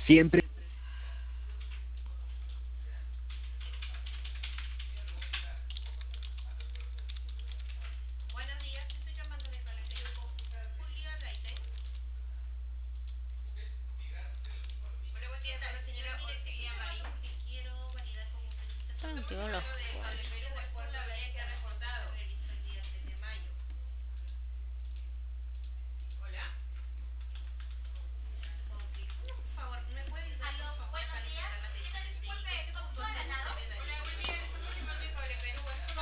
Siempre. Buenos días, estoy llamando del colegio Julia Gaitán. Hola, buen día con la señora Orquídea Marín, que quiero validar con usted un Están certificado activados los de juegos.